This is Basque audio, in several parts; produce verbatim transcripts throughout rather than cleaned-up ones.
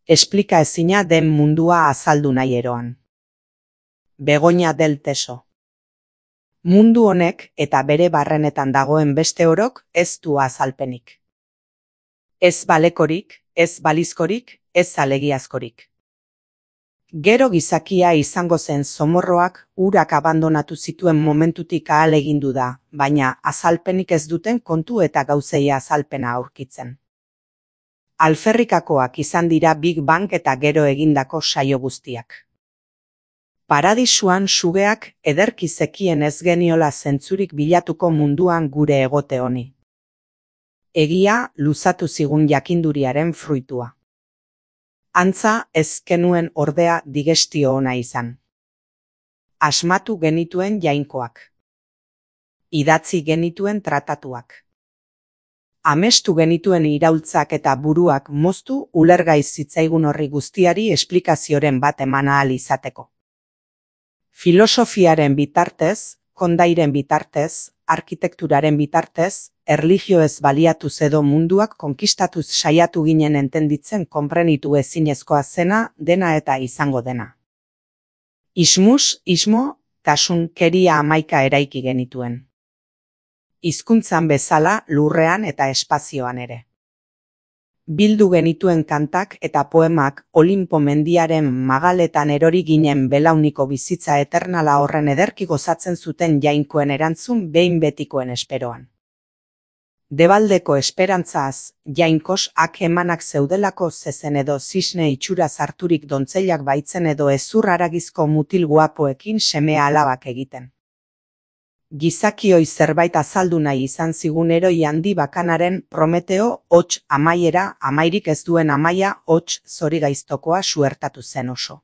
Esplika ezina den mundua azaldu nahi eroan. Begoña del Teso. Mundu honek eta bere barrenetan dagoen beste orok ez du azalpenik. Ez balekorik, ez balizkorik, ez alegiazkorik. Gero gizakia izango zen zomorroak urak abandonatu zituen momentutik ahalegindu da, baina azalpenik ez duten kontu eta gauzei azalpena aurkitzen. Alferrikakoak izan dira Big Bang eta gero egindako saio guztiak. Paradisuan sugeak ederki zekien ez geniola zentzurik bilatuko munduan gure egote honi. Egia luzatu zigun jakinduriaren fruitua. Antza ez genuen ordea digestio ona izan. Asmatu genituen jainkoak. Idatzi genituen tratatuak. Amestu genituen iraultzak eta buruak moztu ulergai zitzaigun horri guztiari esplikazioren bat eman ahal izateko. Filosofiaren bitartez, kondairen bitartez, arkitekturaren bitartez, erlijioez baliatuz edo munduak konkistatuz saiatu ginen entenditzen konprenitu ezinezkoa zena dena eta izango dena. Ismus, ismo, tasunkeria hamaika eraiki genituen. Hizkuntzan bezala lurrean eta espazioan ere. Bildu genituen kantak eta poemak Olinpo mendiaren magaletan erori ginen belauniko bizitza eternala horren ederki gozatzen zuten jainkoen erantzun behin betikoen esperoan. Debaldeko esperantzaz, jainkos ak emanak zeudelako zezen edo zisne itxura zarturik dontzeilak baitzen edo ezur haragizko mutil guapoekin seme alabak egiten. Gizakioi zerbait azaldu nahi izan zigun eroi handi bakanaren Prometeo hots amaiera amairik ez duen amaia hots zorigaiztokoa suertatu zen oso.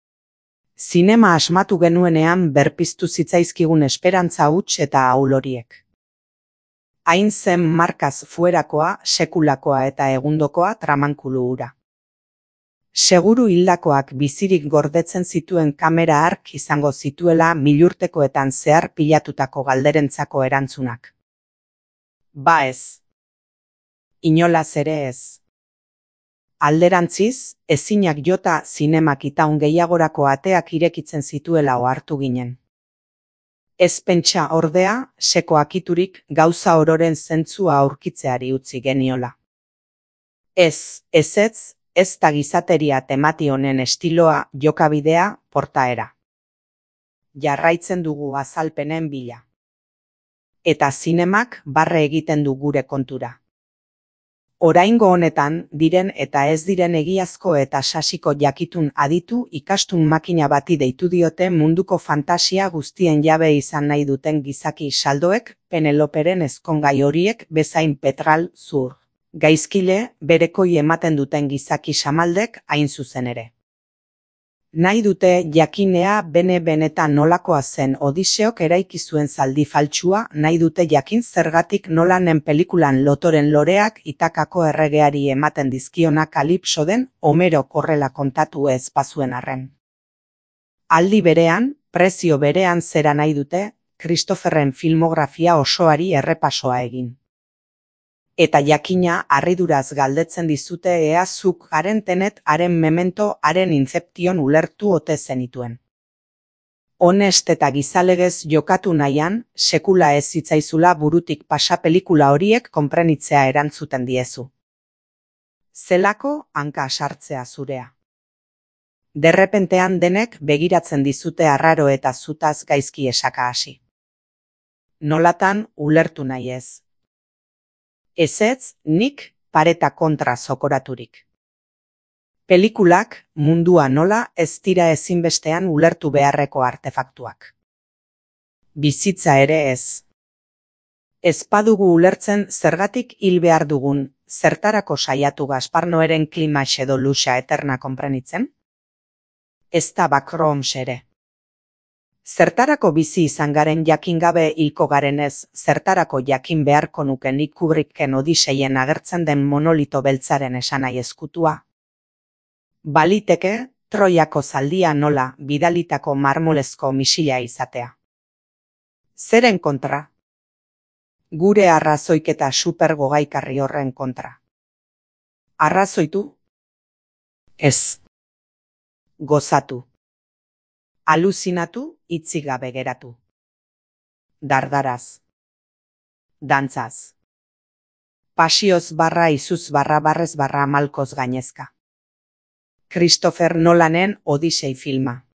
Zinema asmatu genuenean berpiztu zitzaizkigun esperantza huts eta ahul horiek. Hain zen markaz fuerakoa, sekulakoa eta egundokoa tramankulu hura. Seguru hildakoak bizirik gordetzen zituen kamera hark izango zituela milurtekoetan zehar pilatutako galderentzako erantzunak. Ba ez. Inolaz ere ez. Alderantziz, ezinak jota zinemak itaun gehiagorako ateak irekitzen zituela ohartu ginen. Ez pentsa ordea, seko akiturik gauza ororen zentzua aurkitzeari utzi geniola. Ez, ezetz, ez da gizateria temati honen estiloa, jokabidea, portaera. Jarraitzen dugu azalpenen bila. Eta zinemak barre egiten du gure kontura. Oraingo honetan, diren eta ez diren egiazko eta sasiko jakitun aditu ikastun makina bati deitu diote munduko fantasia guztien jabe izan nahi duten gizaki saldoek, Peneloperen ezkongai horiek bezain Petral zur. Gaizkile, berekoi ematen duten gizaki samaldek hain zuzen ere. Nahi dute jakinea bene-benetan nolakoa zen Odiseok eraiki zuen zaldi faltsua, nahi dute jakin zergatik nolanen pelikulan lotoren loreak itakako erregeari ematen dizkiona Kalipso den Homerok horrela kontatu ez bazuen arren. Aldi berean, prezio berean zera nahi dute, Christopherren filmografia osoari errepasoa egin. Eta jakina harriduraz galdetzen dizute ea zuk haren tenet, haren memento, haren inception ulertu ote zenituen. Honest eta gizalegez jokatu nahian, sekula ez zitzaizula burutik pasa pelikula horiek konprenitzea erantzuten diezu. Zelako hanka sartzea zurea. Derrepentean denek begiratzen dizute arraro eta zutaz gaizki esaka hasi. Nolatan ulertu nahi ez. Ezetz, nik pareta kontra zokoraturik. Pelikulak, mundua nola, ez dira ezinbestean ulertu beharreko artefaktuak. Bizitza ere ez. Ez badugu ulertzen zergatik hil behar dugun, zertarako saiatu Gasparnoeren klimax edo luxa eterna konprenitzen? Ez da Backrooms ere. Zertarako bizi izan garen jakin gabe hilko garenez, zertarako jakin beharko nuke nik Kubricken Odiseien agertzen den monolito beltzaren esanai ezkutua. Baliteke, Troiako zaldia nola bidalitako marmolezko misila izatea. Zeren kontra? Gure arrazoiketa super gogaikarri horren kontra. Arrazoitu? Ez. Gozatu. Aluzinatu, hitzik gabe geratu. Dardaraz. Dantzaz. Pasioz barra izuz barra barrez barra malkoz gainezka. Christopher Nolanen Odisei filma.